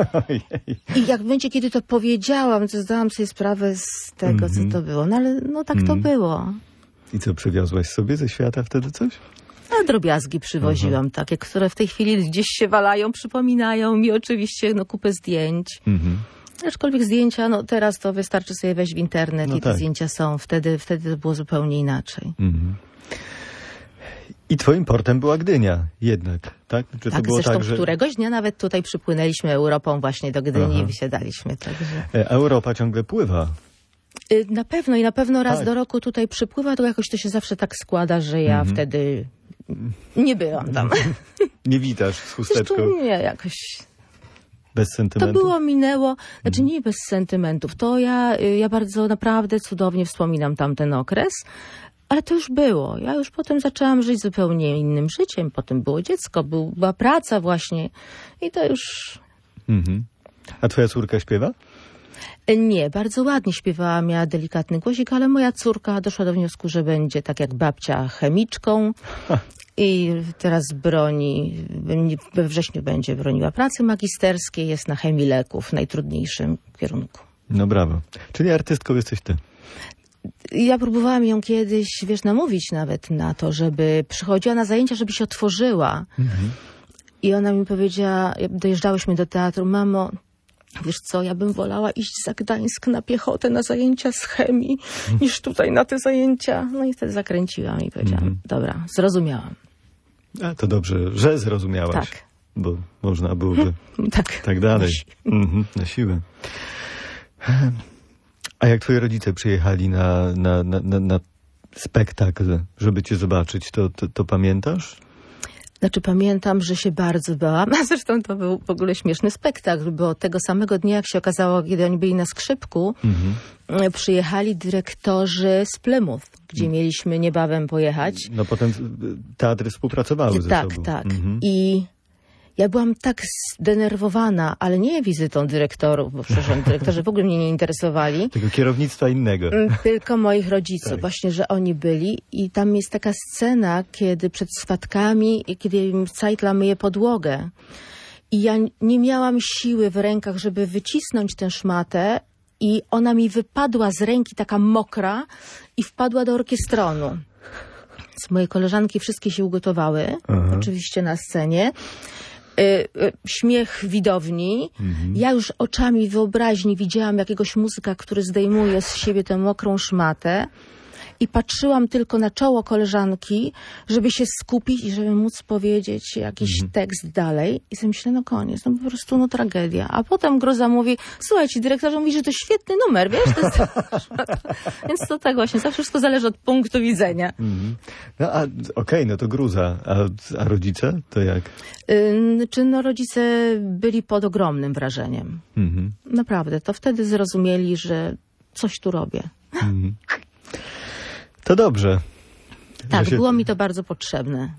I jak będzie, kiedy to powiedziałam, to zdałam sobie sprawę z tego, co to było. No ale no tak to było. I co, przywiozłaś sobie ze świata wtedy coś? A drobiazgi przywoziłam takie, które w tej chwili gdzieś się walają, przypominają mi oczywiście kupę zdjęć. Aczkolwiek zdjęcia, no teraz to wystarczy sobie wejść w internet i te zdjęcia są. Wtedy to było zupełnie inaczej. I twoim portem była Gdynia jednak, tak? Czy tak, to było zresztą tak, że... któregoś dnia nawet tutaj przypłynęliśmy Europą właśnie do Gdyni i wysiadaliśmy. Także... Europa ciągle pływa. Na pewno raz do roku tutaj przypływa, to jakoś to się zawsze tak składa, że ja wtedy nie byłam tam. Nie witasz z chusteczką? Zresztą nie, jakoś... Bez sentymentów? To minęło, znaczy nie bez sentymentów. To ja bardzo naprawdę cudownie wspominam tamten okres. Ale to już było. Ja już potem zaczęłam żyć zupełnie innym życiem. Potem było dziecko, była praca właśnie. I to już... A twoja córka śpiewa? Nie, bardzo ładnie śpiewała, miała delikatny głosik, ale moja córka doszła do wniosku, że będzie tak jak babcia chemiczką. I teraz we wrześniu będzie broniła pracy magisterskiej, jest na chemii leków, najtrudniejszym kierunku. No brawo. Czyli artystką jesteś ty. Ja próbowałam ją kiedyś, namówić nawet na to, żeby przychodziła na zajęcia, żeby się otworzyła. I ona mi powiedziała, dojeżdżałyśmy do teatru, mamo, wiesz co, ja bym wolała iść za Gdańsk na piechotę, na zajęcia z chemii, niż tutaj na te zajęcia. No i wtedy zakręciłam i powiedziałam, dobra, zrozumiałam. A to dobrze, że zrozumiałaś. Tak. Bo można byłoby tak dalej. Na siłę. A jak twoi rodzice przyjechali na spektakl, żeby cię zobaczyć, to pamiętasz? Znaczy pamiętam, że się bardzo bałam, a zresztą to był w ogóle śmieszny spektakl, bo tego samego dnia, jak się okazało, kiedy oni byli na skrzypku, przyjechali dyrektorzy z Plymouth, gdzie mieliśmy niebawem pojechać. No potem teatry współpracowały ze sobą. Tak. I Ja byłam tak zdenerwowana, ale nie wizytą dyrektorów, bo przecież dyrektorzy w ogóle mnie nie interesowali. Tego kierownictwa innego. Tylko moich rodziców, Tak. właśnie, że oni byli. I tam jest taka scena, kiedy przed swatkami, kiedy Cajtla myje podłogę. I ja nie miałam siły w rękach, żeby wycisnąć tę szmatę i ona mi wypadła z ręki taka mokra i wpadła do orkiestronu. Więc moje koleżanki wszystkie się ugotowały, oczywiście na scenie. Śmiech widowni. Ja już oczami wyobraźni widziałam jakiegoś muzyka, który zdejmuje z siebie tę mokrą szmatę i patrzyłam tylko na czoło koleżanki, żeby się skupić i żeby móc powiedzieć jakiś tekst dalej. I sobie myślę, no koniec, no po prostu no tragedia. A potem Groza mówi, słuchajcie, dyrektorze mówi, że to świetny numer, wiesz? To jest... Więc to tak właśnie, zawsze wszystko zależy od punktu widzenia. No a okej, no to Gruza. A rodzice? To jak? No rodzice byli pod ogromnym wrażeniem. Naprawdę, to wtedy zrozumieli, że coś tu robię. To dobrze. Tak, było mi to bardzo potrzebne.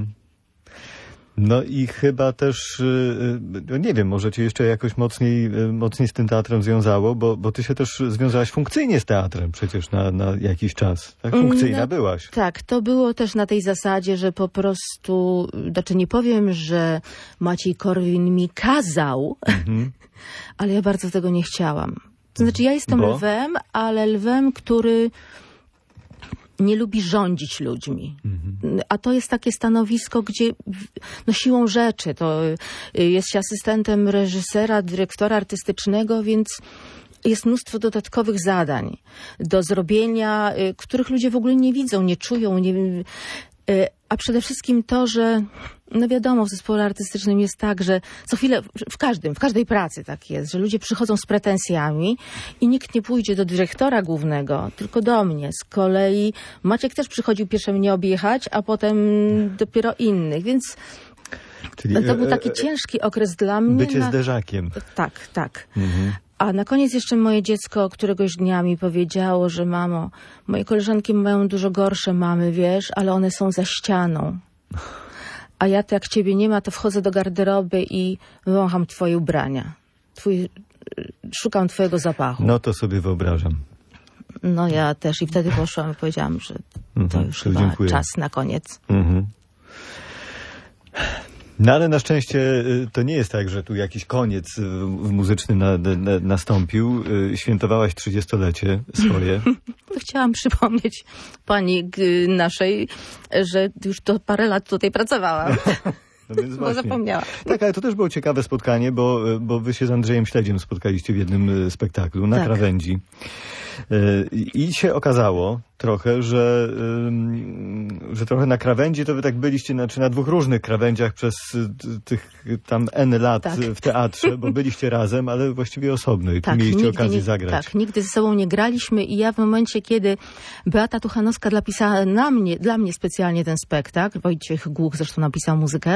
No i chyba też, no nie wiem, może cię jeszcze jakoś mocniej z tym teatrem związało, bo ty się też związałaś funkcyjnie z teatrem przecież na jakiś czas. Tak? Funkcyjna byłaś. Tak, to było też na tej zasadzie, że po prostu, znaczy nie powiem, że Maciej Korwin mi kazał, ale ja bardzo tego nie chciałam. To znaczy ja jestem lwem, ale lwem, który nie lubi rządzić ludźmi. A to jest takie stanowisko, gdzie no siłą rzeczy to jest się asystentem reżysera, dyrektora artystycznego, więc jest mnóstwo dodatkowych zadań do zrobienia, których ludzie w ogóle nie widzą, nie czują, a przede wszystkim to, że no wiadomo, w zespole artystycznym jest tak, że co chwilę, w każdej pracy tak jest, że ludzie przychodzą z pretensjami i nikt nie pójdzie do dyrektora głównego, tylko do mnie. Z kolei Maciek też przychodził pierwsze mnie objechać, a potem dopiero innych, więc Czyli, to był taki ciężki okres dla mnie. Bycie zderzakiem. Tak, tak. A na koniec jeszcze moje dziecko któregoś dnia mi powiedziało, że mamo, moje koleżanki mają dużo gorsze mamy, wiesz, ale one są za ścianą. A ja to jak ciebie nie ma, to wchodzę do garderoby i wącham twoje ubrania. Szukam twojego zapachu. No to sobie wyobrażam. No ja też i wtedy poszłam i powiedziałam, że to już chyba dziękuję. czas na koniec. No ale na szczęście to nie jest tak, że tu jakiś koniec muzyczny nastąpił. Świętowałaś 30-lecie swoje. Chciałam przypomnieć pani naszej, że już to parę lat tutaj pracowałam. No więc bo zapomniałam. Tak, ale to też było ciekawe spotkanie, bo wy się z Andrzejem Śledziem spotkaliście w jednym spektaklu na Krawędzi. I się okazało trochę, że trochę na Krawędzi to wy tak byliście na dwóch różnych krawędziach przez tych tam N lat w teatrze, bo byliście razem, ale właściwie osobno i tu mieliście okazję zagrać. Tak, nigdy ze sobą nie graliśmy i ja w momencie, kiedy Beata Tuchanowska napisała dla mnie specjalnie ten spektakl, Wojciech Głuch zresztą napisał muzykę,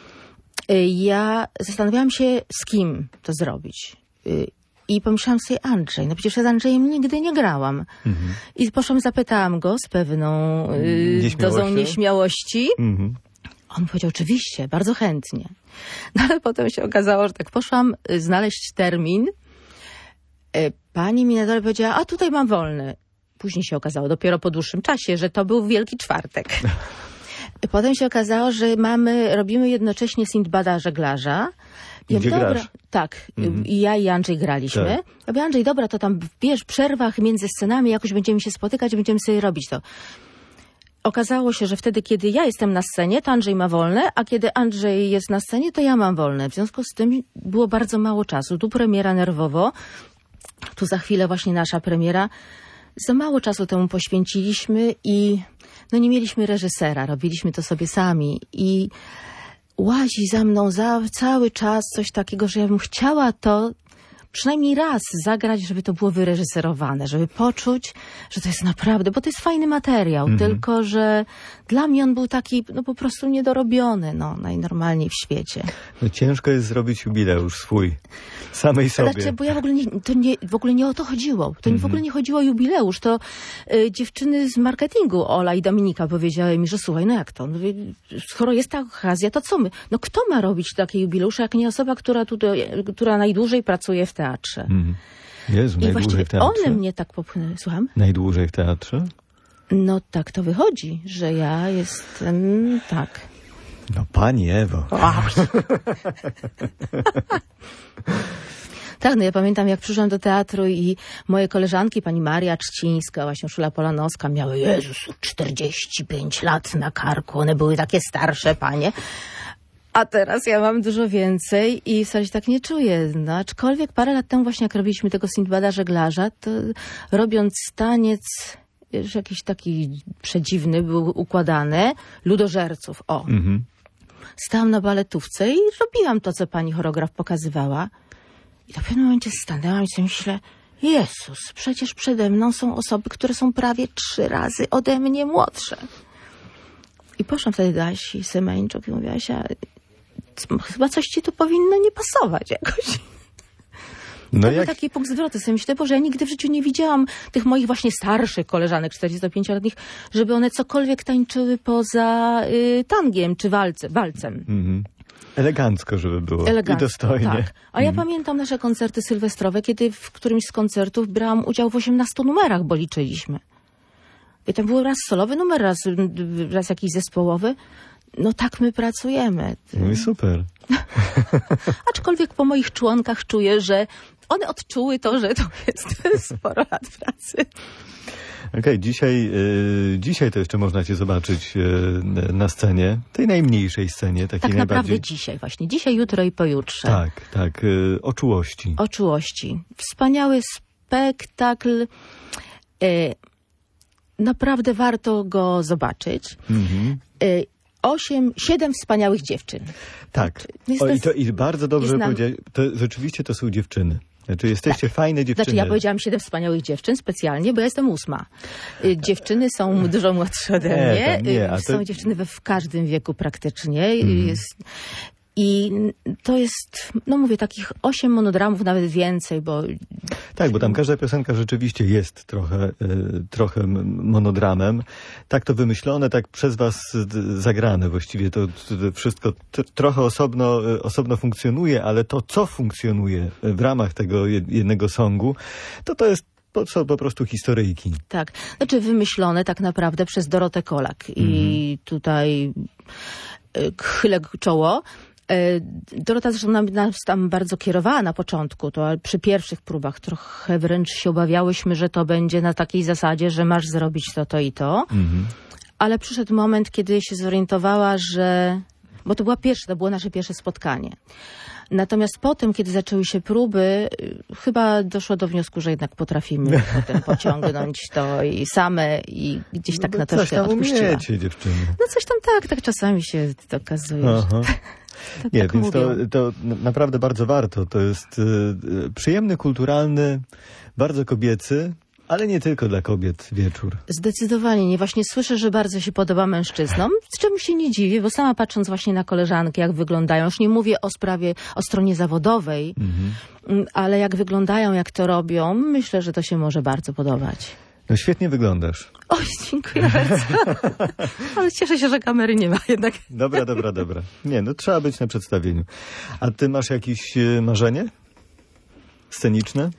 ja zastanawiałam się, z kim to zrobić. I pomyślałam sobie, Andrzej, no przecież ja z Andrzejem nigdy nie grałam. I poszłam, zapytałam go z pewną dozą nieśmiałości. On powiedział, oczywiście, bardzo chętnie. No ale potem się okazało, że tak poszłam znaleźć termin. Pani mi na dole powiedziała, a tutaj mam wolny. Później się okazało, dopiero po dłuższym czasie, że to był Wielki Czwartek. Potem się okazało, że robimy jednocześnie Sindbada Żeglarza. Gdzie grasz? Tak. I ja i Andrzej graliśmy. Tak. Ja mówię, Andrzej, dobra, to tam w przerwach między scenami jakoś będziemy się spotykać, będziemy sobie robić to. Okazało się, że wtedy, kiedy ja jestem na scenie, to Andrzej ma wolne, a kiedy Andrzej jest na scenie, to ja mam wolne. W związku z tym było bardzo mało czasu. Tu premiera nerwowo, tu za chwilę właśnie nasza premiera. Za mało czasu temu poświęciliśmy i no nie mieliśmy reżysera, robiliśmy to sobie sami i łazi za mną cały czas coś takiego, że ja bym chciała to przynajmniej raz zagrać, żeby to było wyreżyserowane, żeby poczuć, że to jest naprawdę, bo to jest fajny materiał, tylko że dla mnie on był taki, no po prostu niedorobiony, no najnormalniej w świecie. No, ciężko jest zrobić jubileusz swój, samej sobie. Znaczy, bo ja w ogóle nie o to chodziło. To w ogóle nie chodziło o jubileusz. To dziewczyny z marketingu, Ola i Dominika, powiedziały mi, że słuchaj, no jak to? No, skoro jest ta okazja, to co my? No kto ma robić takie jubileusze, jak nie osoba, która najdłużej pracuje w teatrze? Jezu, I najdłużej w teatrze? one mnie tak popchnęły. Słucham? Najdłużej w teatrze? No tak to wychodzi, że ja jestem tak. No pani Ewo. Tak, no ja pamiętam, jak przyszłam do teatru i moje koleżanki, pani Maria Trzcińska, właśnie Urszula Polanowska, miały, Jezus, 45 lat na karku. One były takie starsze panie. A teraz ja mam dużo więcej i wcale się tak nie czuję. No, aczkolwiek parę lat temu właśnie, jak robiliśmy tego Sindbada żeglarza, to robiąc taniec, już jakiś taki przedziwny, był układany, ludożerców, Stałam na baletówce i robiłam to, co pani choreograf pokazywała. I w pewnym momencie stanęłam i sobie myślę, Jezus, przecież przede mną są osoby, które są prawie 3 razy ode mnie młodsze. I poszłam wtedy do Asi Semeńczuk i mówiła, Asia, chyba coś ci tu powinno nie pasować jakoś. No to był taki punkt zwrotu. Sobie myślę, Boże, ja nigdy w życiu nie widziałam tych moich właśnie starszych koleżanek, 45-letnich, żeby one cokolwiek tańczyły poza tangiem czy walcem. Elegancko, żeby było. I dostojnie. Tak. A ja pamiętam nasze koncerty sylwestrowe, kiedy w którymś z koncertów brałam udział w 18 numerach, bo liczyliśmy. I tam był raz solowy numer, raz jakiś zespołowy. No tak my pracujemy. No i super. Aczkolwiek po moich członkach czuję, że one odczuły to, że to jest sporo lat pracy. Okej, dzisiaj to jeszcze można cię zobaczyć na scenie, tej najmniejszej scenie. Takiej tak naprawdę najbardziej... dzisiaj właśnie. Dzisiaj, jutro i pojutrze. Tak. O czułości. O czułości. Wspaniały spektakl. Naprawdę warto go zobaczyć. 7 wspaniałych dziewczyn. Tak. I bardzo dobrze powiedziałeś. Rzeczywiście to są dziewczyny. Znaczy jesteście fajne dziewczyny. Znaczy ja powiedziałam 7 wspaniałych dziewczyn specjalnie, bo ja jestem 8. Dziewczyny są dużo młodsze ode mnie. Są dziewczyny w każdym wieku praktycznie. I to jest, no mówię, takich 8 monodramów, nawet więcej, bo... Tak, bo tam każda piosenka rzeczywiście jest trochę monodramem. Tak to wymyślone, tak przez was zagrane. Właściwie to wszystko trochę osobno funkcjonuje, ale to, co funkcjonuje w ramach tego jednego songu, to jest po prostu historyjki. Tak, znaczy wymyślone tak naprawdę przez Dorotę Kolak. I tutaj chylę czoło. Dorota zresztą nas tam bardzo kierowała na początku, to przy pierwszych próbach trochę wręcz się obawiałyśmy, że to będzie na takiej zasadzie, że masz zrobić to i to. Ale przyszedł moment, kiedy się zorientowała, że... Bo to było nasze pierwsze spotkanie. Natomiast potem, kiedy zaczęły się próby, chyba doszło do wniosku, że jednak potrafimy potem pociągnąć to i same i gdzieś tak na to się odpuściła. Umiecie, dziewczyny. No coś tam tak czasami się okazuje. Nie, tak więc to naprawdę bardzo warto. To jest przyjemny, kulturalny, bardzo kobiecy, ale nie tylko dla kobiet wieczór. Zdecydowanie nie. Właśnie słyszę, że bardzo się podoba mężczyznom, z czemu się nie dziwię, bo sama patrząc właśnie na koleżanki, jak wyglądają, już nie mówię o stronie zawodowej, ale jak wyglądają, jak to robią, myślę, że to się może bardzo podobać. No świetnie wyglądasz. Oj, dziękuję bardzo. Ale cieszę się, że kamery nie ma jednak. Dobra. Nie, no trzeba być na przedstawieniu. A ty masz jakieś marzenie sceniczne?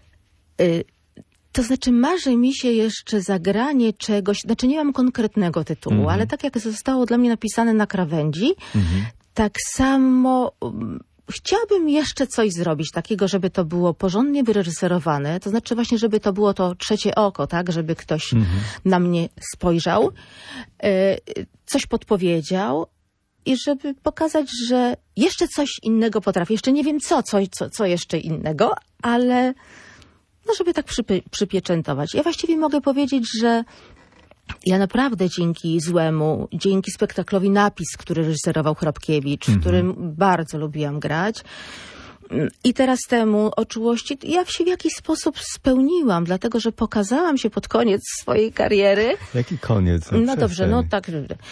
To znaczy marzy mi się jeszcze zagranie czegoś, znaczy nie mam konkretnego tytułu, ale tak jak zostało dla mnie napisane na krawędzi, tak samo chciałabym jeszcze coś zrobić takiego, żeby to było porządnie wyreżyserowane, to znaczy właśnie, żeby to było to trzecie oko, tak, żeby ktoś na mnie spojrzał, coś podpowiedział i żeby pokazać, że jeszcze coś innego potrafię. Jeszcze nie wiem co jeszcze innego, ale no żeby tak przypieczętować. Ja właściwie mogę powiedzieć, że ja naprawdę dzięki spektaklowi Napis, który reżyserował Hrabkiewicz, w którym bardzo lubiłam grać, I teraz temu o czułości ja się w jakiś sposób spełniłam, dlatego że pokazałam się pod koniec swojej kariery. Jaki koniec? No dobrze, no tak,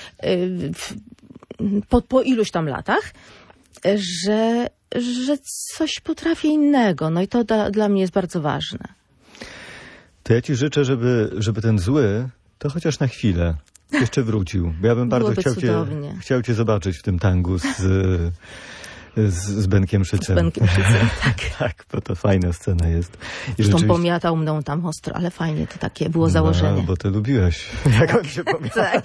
po iluś tam latach, że coś potrafię innego. No i to dla mnie jest bardzo ważne. To ja ci życzę, żeby ten zły, to chociaż na chwilę jeszcze wrócił. Bo ja bym bardzo chciał cię zobaczyć w tym tangu z Benkiem Szycem. Z Benkiem Szycem, tak. Tak, bo to fajna scena jest. Zresztą pomiatał mną tam ostro, ale fajnie, to takie było założenie. No, bo ty lubiłeś, jak on się pomiatał. Tak.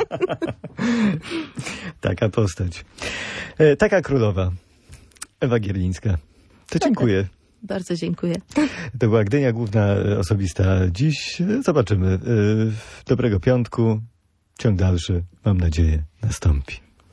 Taka postać. Taka królowa. Ewa Gierlińska. To dziękuję. Bardzo dziękuję. To była Gdynia Główna Osobista. Dziś zobaczymy. Dobrego piątku. Ciąg dalszy, mam nadzieję, nastąpi.